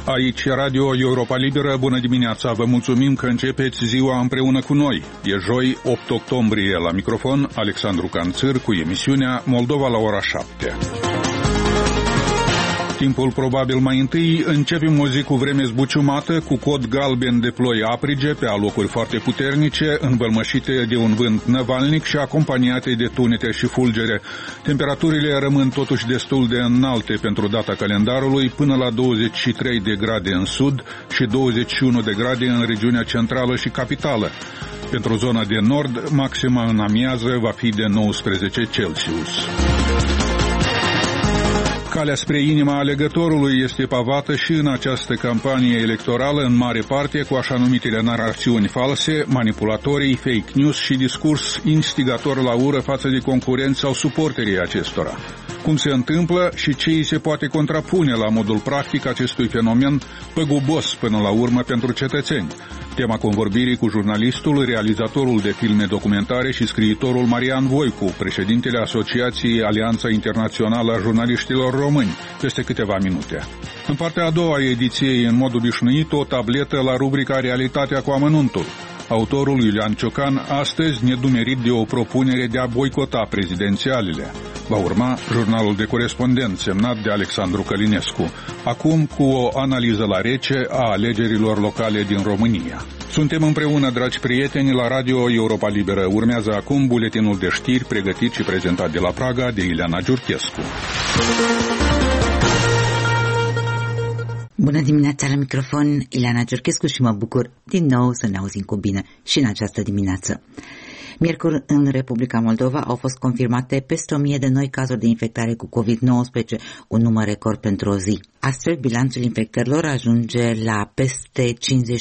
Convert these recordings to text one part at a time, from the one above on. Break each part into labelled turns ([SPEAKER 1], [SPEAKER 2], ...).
[SPEAKER 1] Aici Radio Europa Liberă, bună dimineața, vă mulțumim că începeți ziua împreună cu noi. E joi, 8 octombrie, la microfon Alexandru Canțăr cu emisiunea Moldova la ora 7. Timpul probabil mai întâi începem o zi cu vreme zbuciumată, cu cod galben de ploi aprige pe alocuri foarte puternice, învălmășite de un vânt năvalnic și acompaniate de tunete și fulgere. Temperaturile rămân totuși destul de înalte pentru data calendarului, până la 23 de grade în sud și 21 de grade în regiunea centrală și capitală. Pentru zona de nord, maxima în amiază va fi de 19 Celsius. Calea spre inima alegătorului este pavată și în această campanie electorală, în mare parte, cu așa numitele narațiuni false, manipulatorii, fake news și discurs instigator la ură față de concurenți sau suporterii acestora. Cum se întâmplă și ce îi se poate contrapune la modul practic acestui fenomen păgubos până la urmă pentru cetățeni? Tema convorbirii cu jurnalistul, realizatorul de filme documentare și scriitorul Marian Voicu, președintele Asociației Alianța Internațională a Jurnaliștilor Români, peste câteva minute. În partea a doua a ediției, în mod obișnuit, o tabletă la rubrica Realitatea cu amănuntul. Autorul Iulian Ciocan astăzi nedumerit de o propunere de a boicota prezidențialele. Va urma jurnalul de corespondent semnat de Alexandru Călinescu. Acum cu o analiză la rece a alegerilor locale din România. Suntem împreună, dragi prieteni, la Radio Europa Liberă. Urmează acum buletinul de știri pregătit și prezentat de la Praga de Ileana Giurchescu.
[SPEAKER 2] Bună dimineața, la microfon Ileana Giurchescu și mă bucur din nou să ne auzim cu bine și în această dimineață. Miercuri, în Republica Moldova au fost confirmate peste 1000 de noi cazuri de infectare cu COVID-19, un număr record pentru o zi. Astfel, bilanțul infectărilor ajunge la peste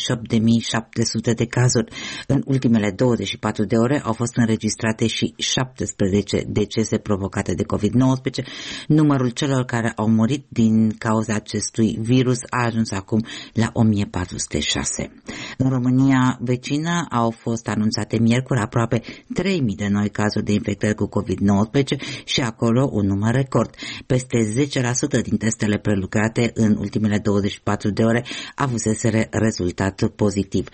[SPEAKER 2] 58.700 de cazuri. În ultimele 24 de ore au fost înregistrate și 17 decese provocate de COVID-19. Numărul celor care au murit din cauza acestui virus a ajuns acum la 1406. În România vecină au fost anunțate miercuri aproape 3.000 de noi cazuri de infectări cu COVID-19 și acolo un număr record. Peste 10% din testele prelucrate în ultimele 24 de ore avuseseră rezultat pozitiv.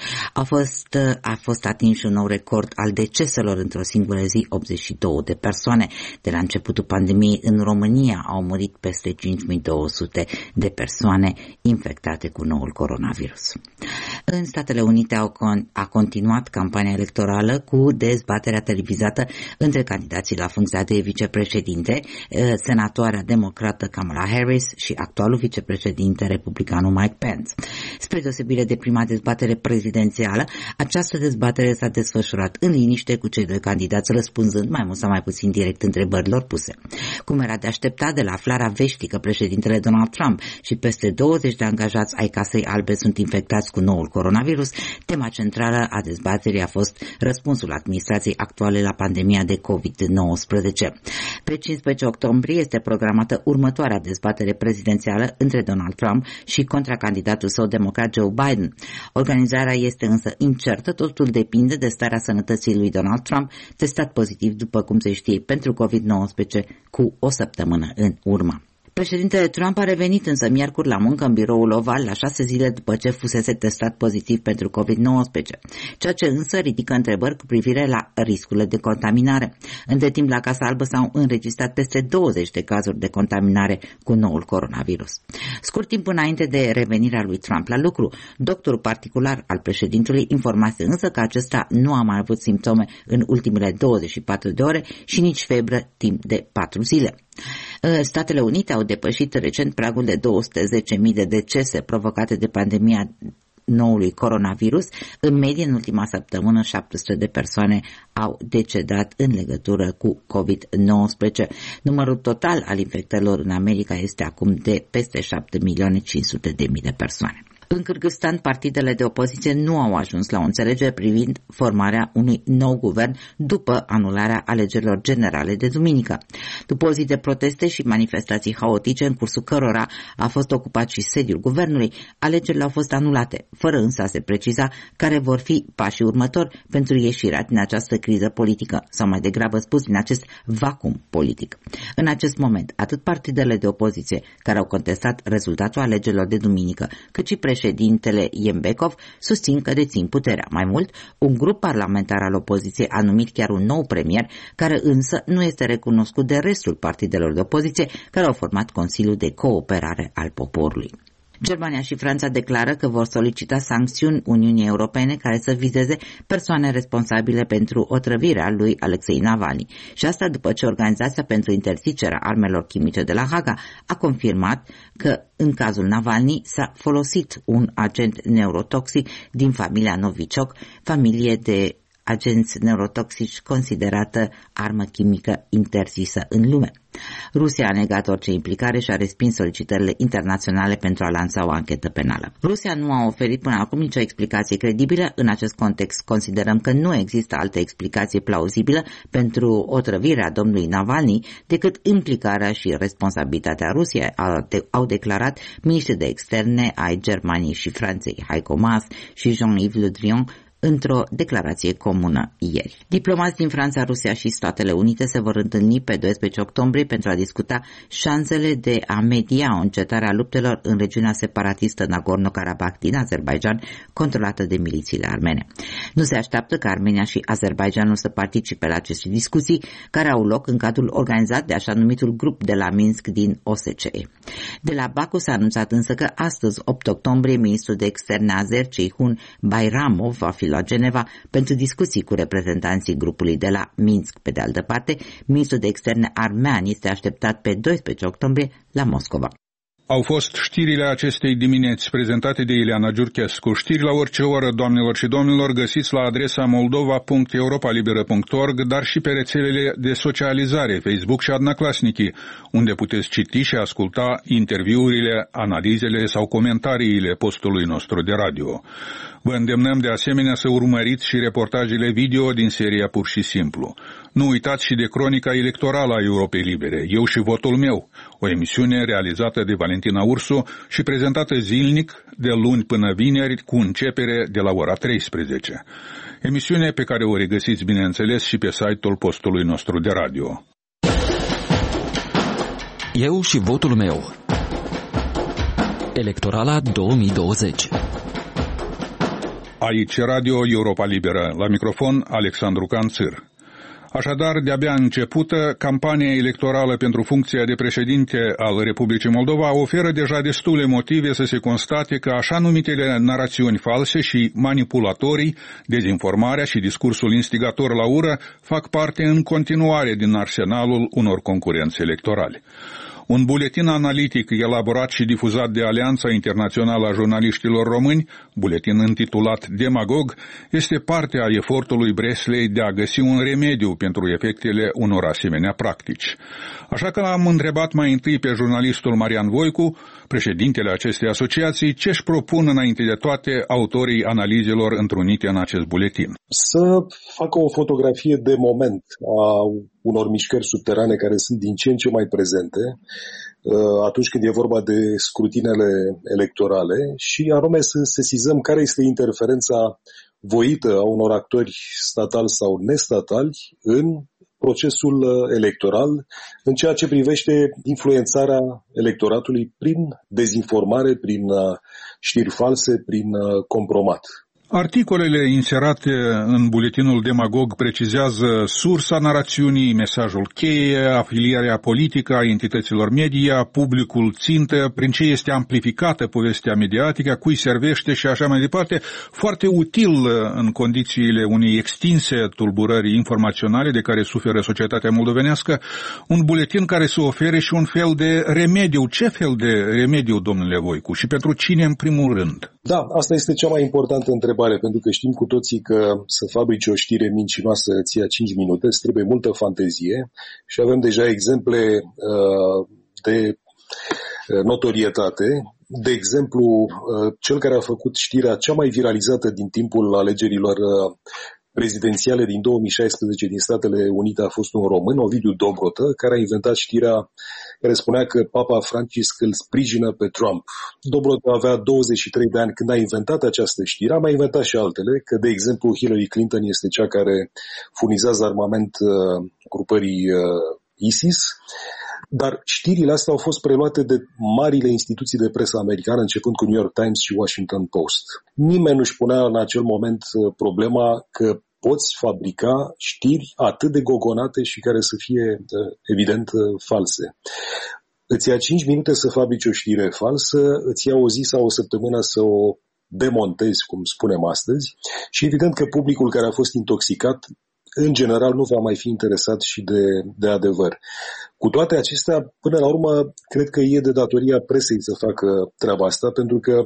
[SPEAKER 2] A fost atins și un nou record al deceselor într-o singură zi, 82 de persoane. De la începutul pandemiei în România au murit peste 5200 de persoane infectate cu noul coronavirus. În Statele Unite a continuat campania electorală cu dezbaterea televizată între candidații la funcția de vicepreședinte, senatoarea democrată Kamala Harris și actualul vicepreședinte republicanul Mike Pence. Spre deosebire de prima dezbatere prezidențială, această dezbatere s-a desfășurat în liniște, cu cei doi candidați răspunzând mai mult sau mai puțin direct întrebărilor puse. Cum era de așteptat de la aflarea veștii că președintele Donald Trump și peste 20 de angajați ai Casei Albe sunt infectați cu noul coronavirus, tema centrală a dezbaterii a fost răspunsul administrației actuale la pandemia de COVID-19. Pe 15 octombrie este programată următoarea dezbatere prezidențială între Donald Trump și contracandidatul său democrat Joe Biden. Organizarea este însă incertă, totul depinde de starea sănătății lui Donald Trump, testat pozitiv, după cum se știe, pentru COVID-19 cu o săptămână în urmă. Președintele Trump a revenit însă miercuri la muncă în biroul Oval la 6 zile după ce fusese testat pozitiv pentru COVID-19, ceea ce însă ridică întrebări cu privire la riscurile de contaminare. Între timp, la Casa Albă s-au înregistrat peste 20 de cazuri de contaminare cu noul coronavirus. Scurt timp înainte de revenirea lui Trump la lucru, doctorul particular al președintelui informase însă că acesta nu a mai avut simptome în ultimele 24 de ore și nici febră timp de 4 zile. Statele Unite au depășit recent pragul de 210.000 de decese provocate de pandemia noului coronavirus. În medie, în ultima săptămână, 700 de persoane au decedat în legătură cu COVID-19. Numărul total al infectărilor în America este acum de peste 7.500.000 de persoane. În Kârgâzstan, partidele de opoziție nu au ajuns la o înțelegere privind formarea unui nou guvern după anularea alegerilor generale de duminică. După o zi de proteste și manifestații haotice, în cursul cărora a fost ocupat și sediul guvernului, alegerile au fost anulate, fără însă a se preciza care vor fi pașii următori pentru ieșirea din această criză politică, sau mai degrabă spus, din acest vacuum politic. În acest moment, atât partidele de opoziție care au contestat rezultatul alegerilor de duminică, cât și președintele Yembekov susțin că dețin puterea. Mai mult, un grup parlamentar al opoziției a numit chiar un nou premier, care însă nu este recunoscut de restul partidelor de opoziție care au format Consiliul de Cooperare al Poporului. Germania și Franța declară că vor solicita sancțiuni Uniunii Europene care să vizeze persoane responsabile pentru otrăvirea lui Alexei Navalny. Și asta după ce Organizația pentru Interzicerea Armelor Chimice de la Haga a confirmat că în cazul Navalny s-a folosit un agent neurotoxic din familia Novichok, familie de agenți neurotoxici considerată armă chimică interzisă în lume. Rusia a negat orice implicare și a respins solicitările internaționale pentru a lansa o anchetă penală. Rusia nu a oferit până acum nicio explicație credibilă. În acest context considerăm că nu există altă explicație plauzibilă pentru otrăvirea domnului Navalny decât implicarea și responsabilitatea Rusiei, au declarat miniștrii de externe ai Germaniei și Franței, Heiko Maas și Jean-Yves Le Drian, într-o declarație comună ieri. Diplomați din Franța, Rusia și Statele Unite se vor întâlni pe 12 octombrie pentru a discuta șansele de a media o încetare a luptelor în regiunea separatistă Nagorno-Karabakh din Azerbaidjan, controlată de milițiile armene. Nu se așteaptă ca Armenia și Azerbaidjanul să participe la aceste discuții, care au loc în cadrul organizat de așa numitul grup de la Minsk din OSCE. De la Baku s-a anunțat însă că astăzi, 8 octombrie, ministrul de externe azer, Ceyhun Bayramov, va fi la Geneva pentru discuții cu reprezentanții grupului de la Minsk. Pe de altă parte, ministrul de externe armean este așteptat pe 12 octombrie la Moscova.
[SPEAKER 1] Au fost știrile acestei dimineți prezentate de Ileana Giurchescu. Știri la orice oră, doamnelor și domnilor, găsiți la adresa moldova.europalibera.org, dar și pe rețelele de socializare, Facebook și Adnaclasnici, unde puteți citi și asculta interviurile, analizele sau comentariile postului nostru de radio. Vă îndemnăm de asemenea să urmăriți și reportajele video din seria Pur și Simplu. Nu uitați și de cronica electorală a Europei Libere, Eu și votul meu, o emisiune realizată de Valentina Ursu și prezentată zilnic de luni până vineri cu începere de la ora 13. Emisiune pe care o regăsiți, bineînțeles, și pe site-ul postului nostru de radio.
[SPEAKER 3] Eu și votul meu. Electorala 2020.
[SPEAKER 1] Aici Radio Europa Liberă, la microfon Alexandru Canțir. Așadar, de-abia începută, campania electorală pentru funcția de președinte al Republicii Moldova oferă deja destule motive să se constate că așa numitele narațiuni false și manipulatorii, dezinformarea și discursul instigator la ură fac parte în continuare din arsenalul unor concurenți electorali. Un buletin analitic elaborat și difuzat de Alianța Internațională a Jurnaliștilor Români, buletin intitulat Demagog, este parte a efortului Breslei de a găsi un remediu pentru efectele unor asemenea practici. Așa că l-am întrebat mai întâi pe jurnalistul Marian Voicu, președintele acestei asociații, ce își propun înainte de toate autorii analizelor întrunite în acest buletin.
[SPEAKER 4] Să facă o fotografie de moment a unor mișcări subterane care sunt din ce în ce mai prezente atunci când e vorba de scrutinele electorale și anume să sesizăm care este interferența voită a unor actori statali sau nestatali în procesul electoral în ceea ce privește influențarea electoratului prin dezinformare, prin știri false, prin compromat.
[SPEAKER 1] Articolele inserate în buletinul Demagog precizează sursa narațiunii, mesajul cheie, afilierea politică a entităților media, publicul țintă, prin ce este amplificată povestea mediatică, cui servește și așa mai departe, foarte util în condițiile unei extinse tulburări informaționale de care suferă societatea moldovenească, un buletin care să ofere și un fel de remediu. Ce fel de remediu, domnule Voicu, și pentru cine în primul rând?
[SPEAKER 4] Da, asta este cea mai importantă întrebare, pentru că știm cu toții că să fabrici o știre mincinoasă îți ia 5 minute, îți trebuie multă fantezie și avem deja exemple de notorietate De exemplu, cel care a făcut știrea cea mai viralizată din timpul alegerilor prezidențiale din 2016 din Statele Unite a fost un român, Ovidiu Dobrotă, care a inventat știrea care spunea că Papa Francisc îl sprijină pe Trump. Dobrotă avea 23 de ani când a inventat această știre, a mai inventat și altele, că de exemplu Hillary Clinton este cea care furnizează armament grupării ISIS, dar știrile astea au fost preluate de marile instituții de presă americană, începând cu New York Times și Washington Post. Nimeni nu-și punea în acel moment problema că poți fabrica știri atât de gogonate și care să fie, evident, false. Îți ia 5 minute să fabrici o știre falsă, îți ia o zi sau o săptămână să o demontezi, cum spunem astăzi, și evident că publicul care a fost intoxicat în general nu va mai fi interesat și de adevăr. Cu toate acestea, până la urmă, cred că e de datoria presei să facă treaba asta, pentru că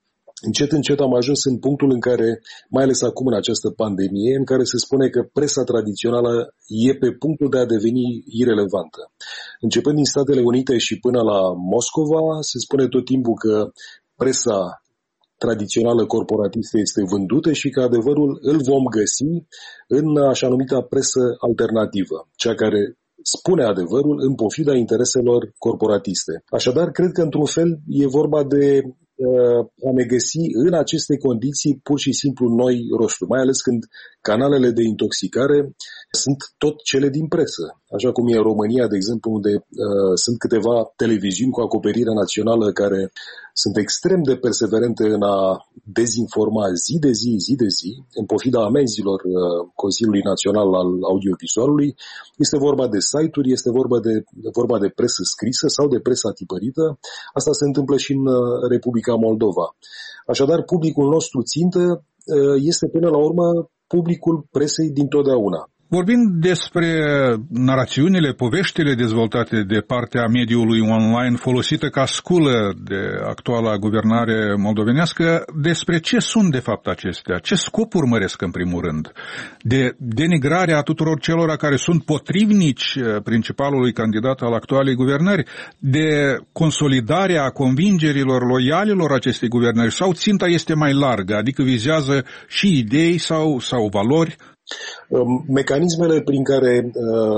[SPEAKER 4] încet am ajuns în punctul în care, mai ales acum în această pandemie, în care se spune că presa tradițională e pe punctul de a deveni irelevantă. Începând din Statele Unite și până la Moscova, se spune tot timpul că presa tradițională corporatistă este vândută și că adevărul îl vom găsi în așa numita presă alternativă, cea care spune adevărul în pofida intereselor corporatiste. Așadar, cred că într-un fel e vorba de a ne găsi în aceste condiții pur și simplu noi rosturi, mai ales când canalele de intoxicare sunt tot cele din presă. Așa cum e în România, de exemplu, unde sunt câteva televiziuni cu acoperire națională care sunt extrem de perseverente în a dezinforma zi de zi, în pofida amenzilor Consiliului Național al Audiovizualului. Este vorba de site-uri, este vorba de presă scrisă sau de presă tipărită. Asta se întâmplă și în Republica Moldova. Așadar, publicul nostru țintă este până la urmă publicul presei dintotdeauna.
[SPEAKER 1] Vorbind despre narațiunile, poveștile dezvoltate de partea mediului online folosită ca sculă de actuala guvernare moldovenească, despre ce sunt de fapt acestea? Ce scop urmăresc în primul rând? De denigrarea tuturor celor care sunt potrivnici principalului candidat al actualei guvernări? De consolidarea convingerilor loialilor acestei guvernări? Sau ținta este mai largă, adică vizează și idei sau valori?
[SPEAKER 4] Mecanismele prin care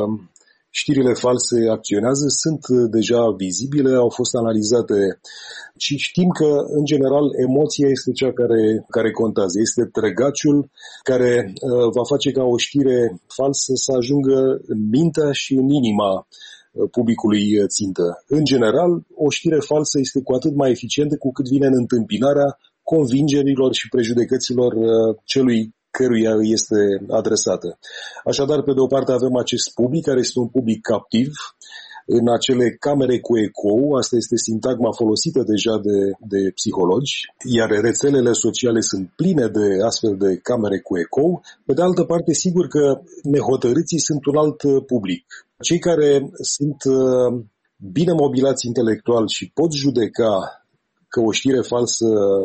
[SPEAKER 4] știrile false acționează sunt deja vizibile, au fost analizate și știm că, în general, emoția este cea care contează. Este trăgaciul care va face ca o știre falsă să ajungă în mintea și în inima publicului țintă. În general, o știre falsă este cu atât mai eficientă cu cât vine în întâmpinarea convingerilor și prejudecăților celui căruia îi este adresată. Așadar, pe de o parte avem acest public, care este un public captiv, în acele camere cu ecou, asta este sintagma folosită deja de psihologi, iar rețelele sociale sunt pline de astfel de camere cu ecou. Pe de altă parte, sigur că nehotărâții sunt un alt public. Cei care sunt bine mobilați intelectual și pot judeca că o știre falsă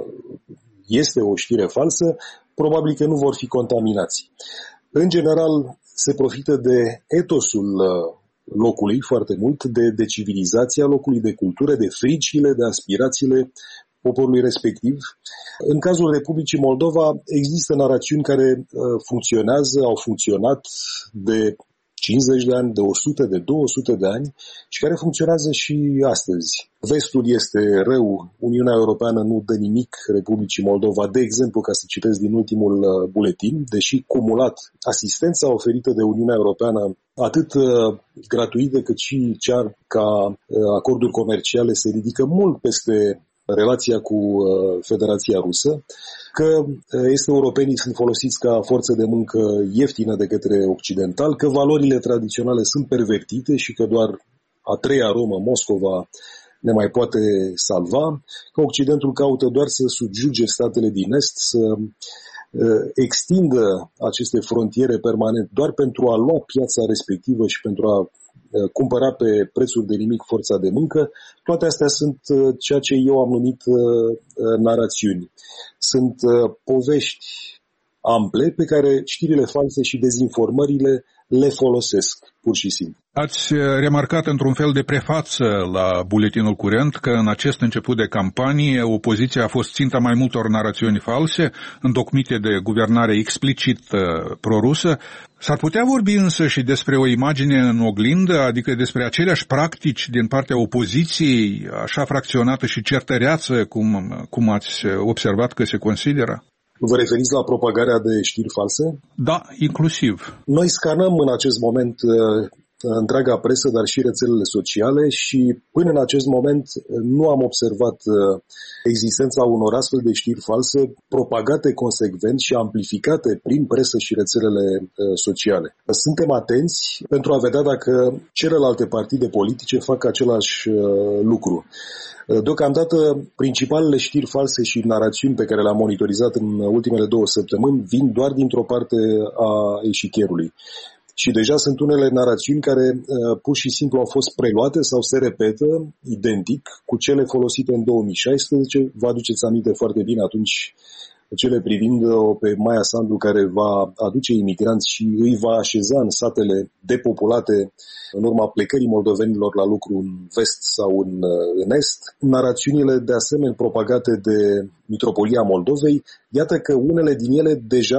[SPEAKER 4] este o știre falsă, probabil că nu vor fi contaminați. În general, se profită de etosul locului foarte mult, de civilizația locului, de cultură, de fricile, de aspirațiile poporului respectiv. În cazul Republicii Moldova există narațiuni care funcționează, au funcționat de 50 de ani, de 100, de 200 de ani și care funcționează și astăzi. Vestul este rău, Uniunea Europeană nu dă nimic Republicii Moldova. De exemplu, ca să citesc din ultimul buletin, deși cumulat asistența oferită de Uniunea Europeană, atât gratuită cât și cea ca acorduri comerciale, se ridică mult peste relația cu Federația Rusă, că europenii sunt folosiți ca forță de muncă ieftină de către occidental, că valorile tradiționale sunt pervertite și că doar a treia Romă, Moscova, ne mai poate salva, că Occidentul caută doar să subjuge statele din Est, să extindă aceste frontiere permanent doar pentru a lua piața respectivă și pentru a cumpăra pe prețuri de nimic forța de muncă. Toate astea sunt ceea ce eu am numit narațiuni. Sunt povești ample pe care știrile false și dezinformările le folosesc, pur și simplu.
[SPEAKER 1] Ați remarcat într-un fel de prefață la buletinul curent că în acest început de campanie opoziția a fost ținta mai multor narațiuni false, întocmite de guvernare explicit prorusă. S-ar putea vorbi însă și despre o imagine în oglindă, adică despre aceleași practici din partea opoziției, așa fracționată și certăreață, cum ați observat că se consideră?
[SPEAKER 4] Vă referiți la propagarea de știri false?
[SPEAKER 1] Da, inclusiv.
[SPEAKER 4] Noi scanăm în acest moment întreaga presă, dar și rețelele sociale și până în acest moment nu am observat existența unor astfel de știri false propagate consecvent și amplificate prin presă și rețelele sociale. Suntem atenți pentru a vedea dacă celelalte partide politice fac același lucru. Deocamdată, principalele știri false și narațiuni pe care le-am monitorizat în ultimele 2 săptămâni vin doar dintr-o parte a eșichierului. Și deja sunt unele narațiuni care pur și simplu au fost preluate sau se repetă identic cu cele folosite în 2016. Vă aduceți aminte foarte bine atunci cele privind-o pe Maia Sandu, care va aduce imigranți și îi va așeza în satele depopulate în urma plecării moldovenilor la lucru în vest sau în est. Narațiunile de asemenea propagate de Mitropolia Moldovei, iată că unele din ele deja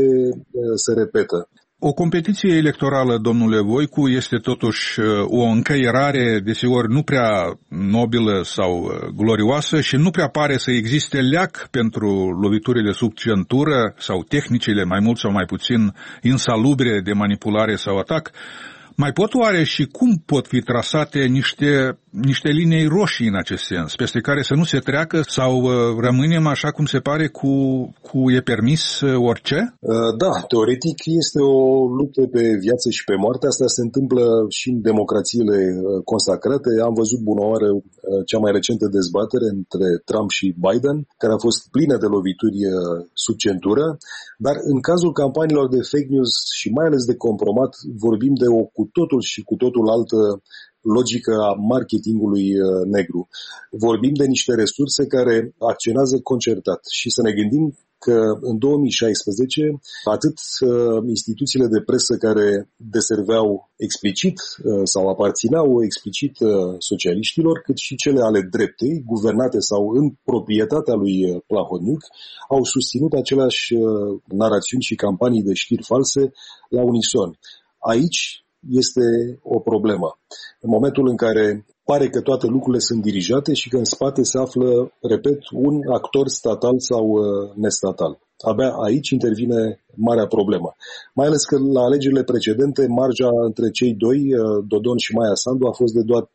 [SPEAKER 4] se repetă.
[SPEAKER 1] O competiție electorală, domnule Voicu, este totuși o încăierare, desigur, nu prea nobilă sau glorioasă și nu prea pare să existe leac pentru loviturile sub centură sau tehnicile mai mult sau mai puțin insalubre de manipulare sau atac. Mai pot oare și cum pot fi trasate niște linii roșii în acest sens, peste care să nu se treacă sau rămânem așa cum se pare cu e permis orice?
[SPEAKER 4] Da, teoretic este o luptă pe viață și pe moarte. Asta se întâmplă și în democrațiile consacrate. Am văzut bunoară cea mai recentă dezbatere între Trump și Biden, care a fost plină de lovituri sub centură, dar în cazul campaniilor de fake news și mai ales de compromat, vorbim de o cu totul și cu totul altă logică a marketingului negru. Vorbim de niște resurse care acționează concertat și să ne gândim că în 2016 atât instituțiile de presă care deserveau explicit sau aparțineau explicit socialiștilor, cât și cele ale dreptei, guvernate sau în proprietatea lui Plahotniuc, au susținut aceleași narațiuni și campanii de știri false la unison. Aici este o problemă. În momentul în care pare că toate lucrurile sunt dirijate și că în spate se află, repet, un actor statal sau nestatal. Abia aici intervine marea problemă. Mai ales că la alegerile precedente marja între cei doi, Dodon și Maia Sandu, a fost de doar 4%.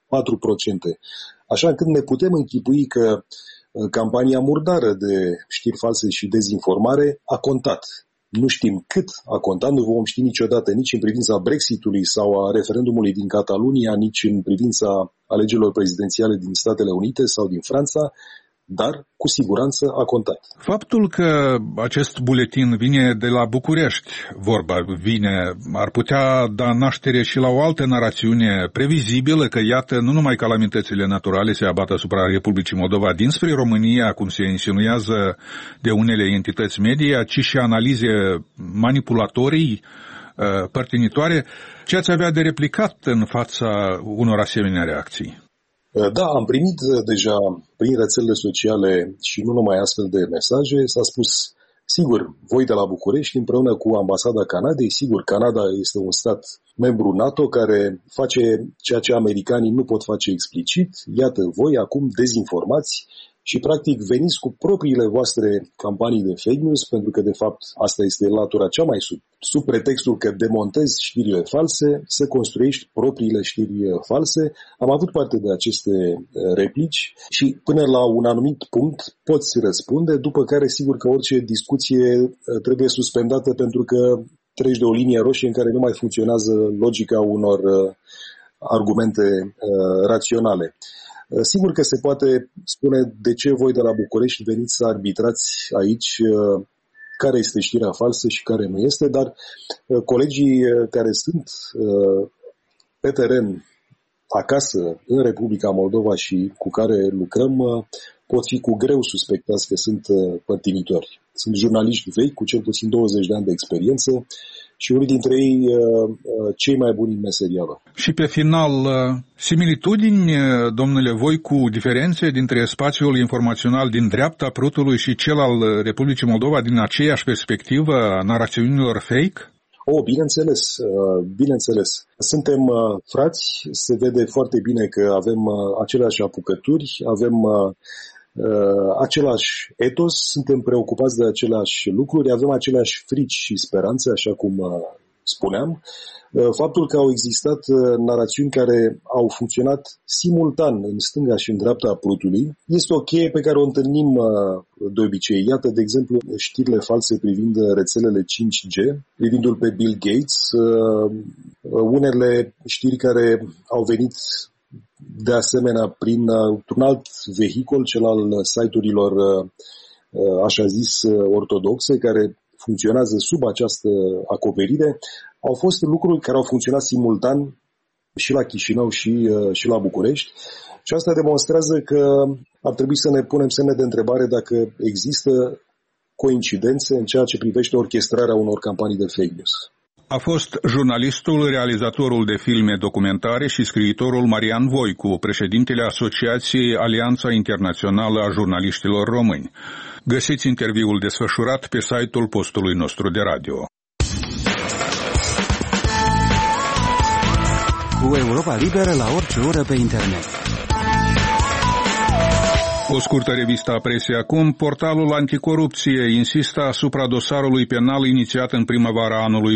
[SPEAKER 4] Așa încât ne putem închipui că campania murdară de știri false și dezinformare a contat. Nu știm cât a contat, nu vom ști niciodată nici în privința Brexitului sau a referendumului din Catalunia, nici în privința alegerilor prezidențiale din Statele Unite sau din Franța, dar cu siguranță a contat.
[SPEAKER 1] Faptul că acest buletin vine de la București, ar putea da naștere și la o altă narațiune previzibilă că, iată, nu numai calamitățile naturale se abat asupra Republicii Moldova dinspre România, cum se insinuează de unele entități media, ci și analize manipulatorii, părtinitoare. Ce ați avea de replicat în fața unor asemenea reacții?
[SPEAKER 4] Da, am primit deja prin rețelele sociale și nu numai astfel de mesaje. S-a spus, sigur, voi de la București împreună cu Ambasada Canadei, sigur, Canada este un stat membru NATO care face ceea ce americanii nu pot face explicit. Iată, voi acum dezinformați și practic veniți cu propriile voastre campanii de fake news, pentru că de fapt asta este latura cea mai sub pretextul că demontezi știrile false, să construiești propriile știri false. Am avut parte de aceste replici și până la un anumit punct poți răspunde, după care sigur că orice discuție trebuie suspendată pentru că treci de o linie roșie în care nu mai funcționează logica unor argumente raționale. Sigur că se poate spune de ce voi de la București veniți să arbitrați aici care este știrea falsă și care nu este, dar colegii care sunt pe teren acasă în Republica Moldova și cu care lucrăm pot fi cu greu suspectați că sunt părtinitori. Sunt jurnaliști vechi cu cel puțin 20 de ani de experiență și unii dintre ei cei mai buni în meseria lor.
[SPEAKER 1] Și pe final, similitudini, domnule Voicu, diferențe dintre spațiul informațional din dreapta prutului și cel al Republicii Moldova din aceeași perspectivă a narațiunilor fake?
[SPEAKER 4] Bineînțeles. Suntem frați, se vede foarte bine că avem aceleași apucături, avem același etos, suntem preocupați de aceleași lucruri, avem aceleași frici și speranțe, așa cum spuneam. Faptul că au existat narațiuni care au funcționat simultan în stânga și în dreapta prutului este o cheie pe care o întâlnim de obicei. Iată, de exemplu, știrile false privind rețelele 5G, privindu-l pe Bill Gates, unele știri care au venit de asemenea printr-un alt vehicul, cel al site-urilor așa zis ortodoxe, care funcționează sub această acoperire. Au fost lucruri care au funcționat simultan și la Chișinău și la București și asta demonstrează că ar trebui să ne punem semne de întrebare dacă există coincidențe în ceea ce privește orchestrarea unor campanii de fake news.
[SPEAKER 1] A fost jurnalistul, realizatorul de filme documentare și scriitorul Marian Voicu, președintele Asociației Alianța Internațională a Jurnaliștilor Români. Găsiți interviul desfășurat pe site-ul postului nostru de radio.
[SPEAKER 3] Cu Europa Liberă la orice oră pe internet.
[SPEAKER 1] O scurtă revistă a presei acum. Portalul Anticorupție insistă asupra dosarului penal inițiat în primăvara anului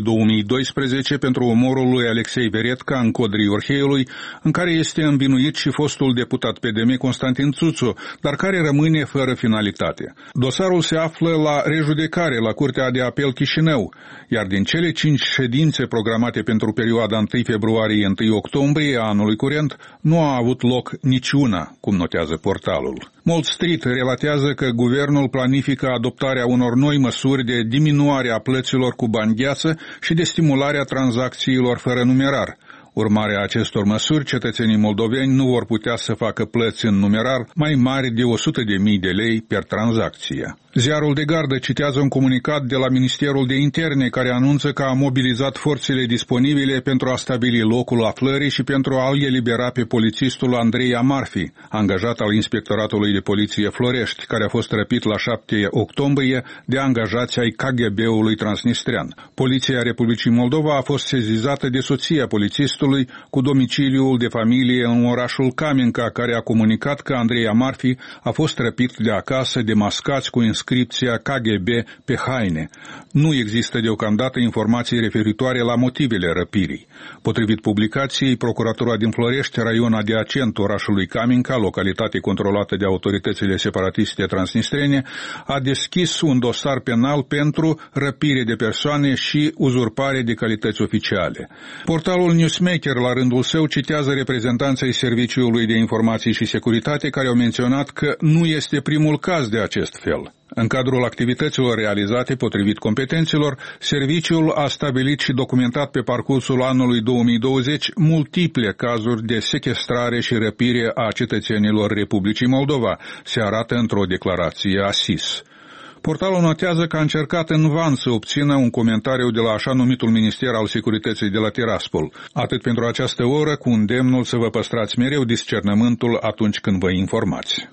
[SPEAKER 1] 2012 pentru omorul lui Alexei Veretca în Codrii Orheiului, în care este învinuit și fostul deputat PDM Constantin Țuțu, dar care rămâne fără finalitate. Dosarul se află la rejudecare la Curtea de Apel Chișinău, iar din cele 5 ședințe programate pentru perioada 1 februarie-1 octombrie a anului curent, nu a avut loc niciuna, cum notează portalul. Wall Street relatează că guvernul planifică adoptarea unor noi măsuri de diminuare a plăților cu bani gheață și de stimularea tranzacțiilor fără numerar. Urmarea acestor măsuri, cetățenii moldoveni nu vor putea să facă plăți în numerar mai mari de 100.000 de lei per tranzacție. Ziarul de Gardă citează un comunicat de la Ministerul de Interne care anunță că a mobilizat forțele disponibile pentru a stabili locul aflării și pentru a-l elibera pe polițistul Andrei Amarfi, angajat al Inspectoratului de Poliție Florești, care a fost răpit la 7 octombrie de angajații ai KGB-ului transnistrean. Poliția Republicii Moldova a fost sezizată de soția polițistului cu domiciliul de familie în orașul Camenca, care a comunicat că Andrei Amarfi a fost răpit de acasă de mascați cu inscripția KGB pe haine. Nu există deocamdată informații referitoare la motivele răpirii. Potrivit publicației, Procuratura din Florești, raion adiacent orașului Camenca, localitate controlată de autoritățile separatiste transnistrene, a deschis un dosar penal pentru răpire de persoane și uzurpare de calități oficiale. Portalul Newsmaker, la rândul său, citează reprezentanții Serviciului de Informații și Securitate care au menționat că nu este primul caz de acest fel. În cadrul activităților realizate potrivit competențelor, serviciul a stabilit și documentat pe parcursul anului 2020 multiple cazuri de sechestrare și răpire a cetățenilor Republicii Moldova, se arată într-o declarație a SIS. Portalul notează că a încercat în van să obțină un comentariu de la așa numitul Minister al Securității de la Tiraspol. Atât pentru această oră, cu îndemnul să vă păstrați mereu discernământul atunci când vă informați.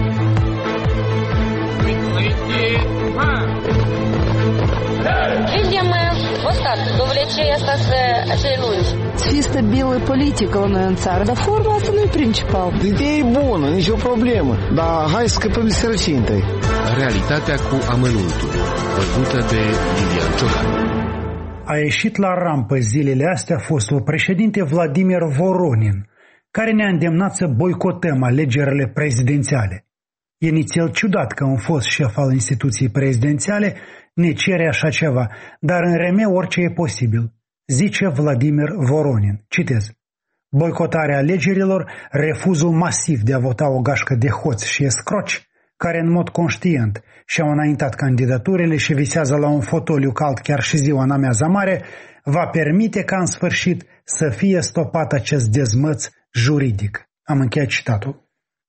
[SPEAKER 5] Видим мы вот так, увлечение остаться acele lungi.
[SPEAKER 6] Fi stabilă politică la noi în țară, dar forma asta nu e principal.
[SPEAKER 7] Ideea e bună, nicio problemă, dar hai să scăpăm de sărăcie întâi.
[SPEAKER 3] Realitatea cu amănuntul, văzută de Lilian Ciocan.
[SPEAKER 8] A ieșit la rampă zilele astea fostul președinte Vladimir Voronin, care ne-a îndemnat să boicotăm alegerile prezidențiale. E nițel ciudat că un fost șef al instituției prezidențiale ne cere așa ceva, dar în reme orice e posibil, zice Vladimir Voronin. Citez. Boicotarea alegerilor, refuzul masiv de a vota o gașcă de hoți și escroci, care în mod conștient și-au înaintat candidaturile și visează la un fotoliu cald chiar și ziua în amiaza mare, va permite ca în sfârșit să fie stopat acest dezmăț juridic. Am încheiat citatul.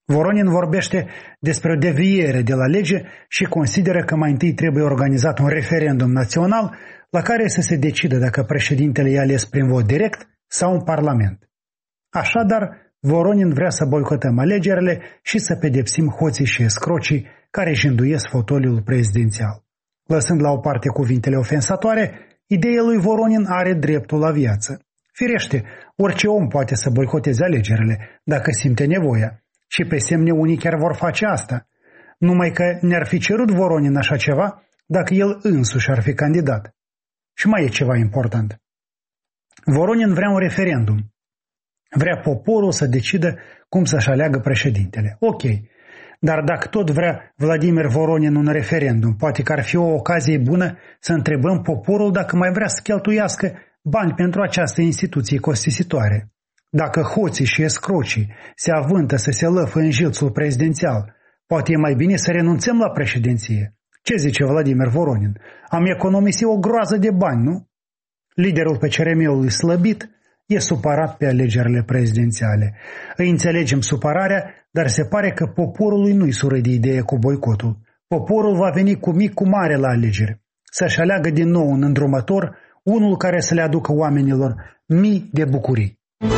[SPEAKER 8] Voronin vorbește despre o deviere de la lege și consideră că mai întâi trebuie organizat un referendum național la care să se decidă dacă președintele e ales prin vot direct sau în Parlament. Așadar, Voronin vrea să boicotăm alegerile și să pedepsim hoții și escrocii care își înduiesc fotoliul prezidențial. Lăsând la o parte cuvintele ofensatoare, ideea lui Voronin are dreptul la viață. Firește, orice om poate să boicoteze alegerile, dacă simte nevoia. Și pe semne unii chiar vor face asta. Numai că ne-ar fi cerut Voronin așa ceva dacă el însuși ar fi candidat. Și mai e ceva important. Voronin vrea un referendum. Vrea poporul să decidă cum să-și aleagă președintele. Ok, dar dacă tot vrea Vladimir Voronin un referendum, poate că ar fi o ocazie bună să întrebăm poporul dacă mai vrea să cheltuiască bani pentru această instituție costisitoare. Dacă hoții și escrocii se avântă să se lăfă în jilțul prezidențial, poate e mai bine să renunțăm la președinție. Ce zice Vladimir Voronin? Am economisit o groază de bani, nu? Liderul PCRM-ului slăbit e supărat pe alegerile prezidențiale. Îi înțelegem supărarea, dar se pare că poporului nu-i sură de idee cu boicotul. Poporul va veni cu mic cu mare la alegeri. Să-și aleagă din nou un îndrumător, unul care să le aducă oamenilor mii de bucurii.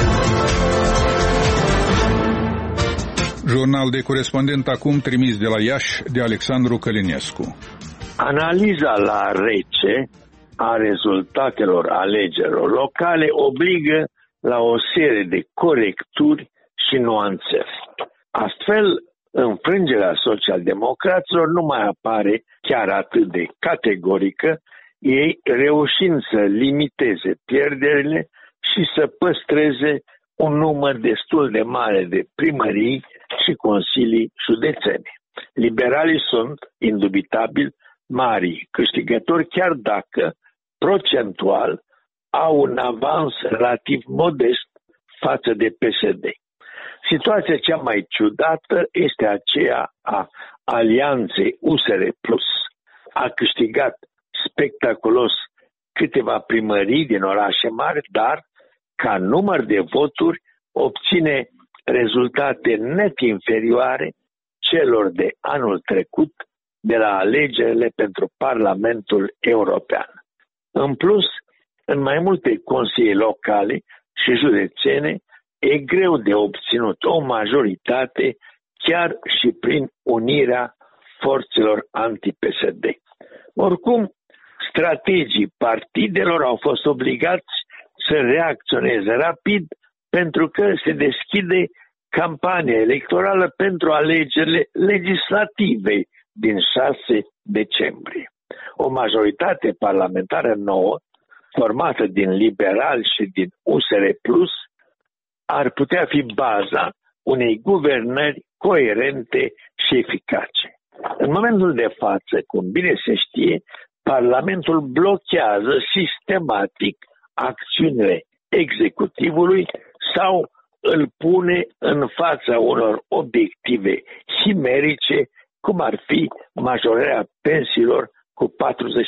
[SPEAKER 1] Jurnal de corespondent acum trimis de la Iași de Alexandru Călinescu.
[SPEAKER 9] Analiza la rece a rezultatelor alegerilor locale obligă la o serie de corecturi și nuanțări. Astfel, înfrângerea socialdemocraților nu mai apare chiar atât de categorică, ei reușind să limiteze pierderile și să păstreze un număr destul de mare de primării și consilii județene. Liberalii sunt, indubitabil, mari câștigători, chiar dacă, procentual, au un avans relativ modest față de PSD. Situația cea mai ciudată este aceea a alianței USR Plus. A câștigat spectaculos câteva primării din orașe mari, dar, ca număr de voturi, obține rezultate net inferioare celor de anul trecut de la alegerile pentru Parlamentul European. În plus, în mai multe consilii locale și județene, e greu de obținut o majoritate chiar și prin unirea forțelor anti-PSD. Oricum, strategii partidelor au fost obligați să reacționeze rapid pentru că se deschide campania electorală pentru alegerile legislative din 6 decembrie. O majoritate parlamentară nouă, formată din liberali și din USR Plus, ar putea fi baza unei guvernări coerente și eficace. În momentul de față, cum bine se știe, Parlamentul blochează sistematic acțiunile executivului sau îl pune în fața unor obiective chimerice, cum ar fi majorarea pensiilor cu 40%.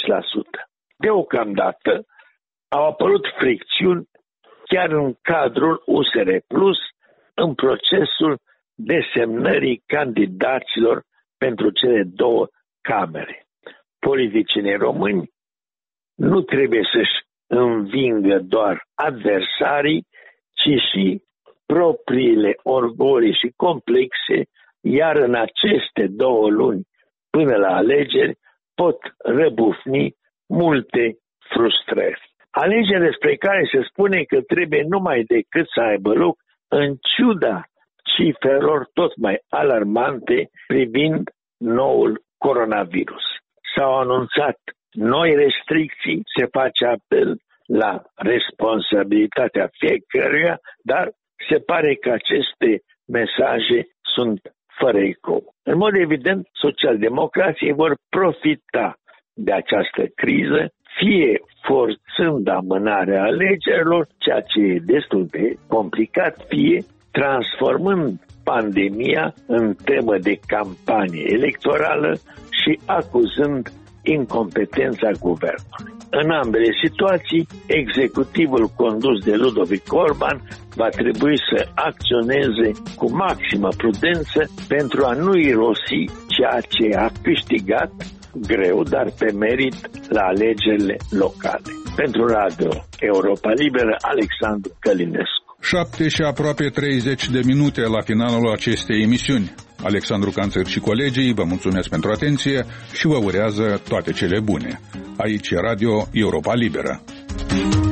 [SPEAKER 9] Deocamdată au apărut fricțiuni chiar în cadrul USR Plus în procesul desemnării candidaților pentru cele două camere. Politicienii români nu trebuie să-și învingă doar adversarii, ci și propriile orgolii și complexe, iar în aceste 2 luni până la alegeri pot răbufni multe frustrări. Alegeri despre care se spune că trebuie numai decât să aibă loc în ciuda cifrelor tot mai alarmante privind noul coronavirus. S-au anunțat noi restricții, se face apel la responsabilitatea fiecăruia, dar se pare că aceste mesaje sunt fără ecou. În mod evident, socialdemocrații vor profita de această criză, fie forțând amânarea alegerilor, ceea ce e destul de complicat, fie transformând pandemia în temă de campanie electorală și acuzând incompetența guvernului. În ambele situații, executivul condus de Ludovic Orban va trebui să acționeze cu maximă prudență pentru a nu irosi ceea ce a câștigat greu, dar pe merit, la alegerile locale. Pentru Radio Europa Liberă, Alexandru Călinescu.
[SPEAKER 1] 7 și aproape 30 de minute la finalul acestei emisiuni. Alexandru Canțăr și colegii vă mulțumesc pentru atenție și vă urează toate cele bune. Aici e Radio Europa Liberă.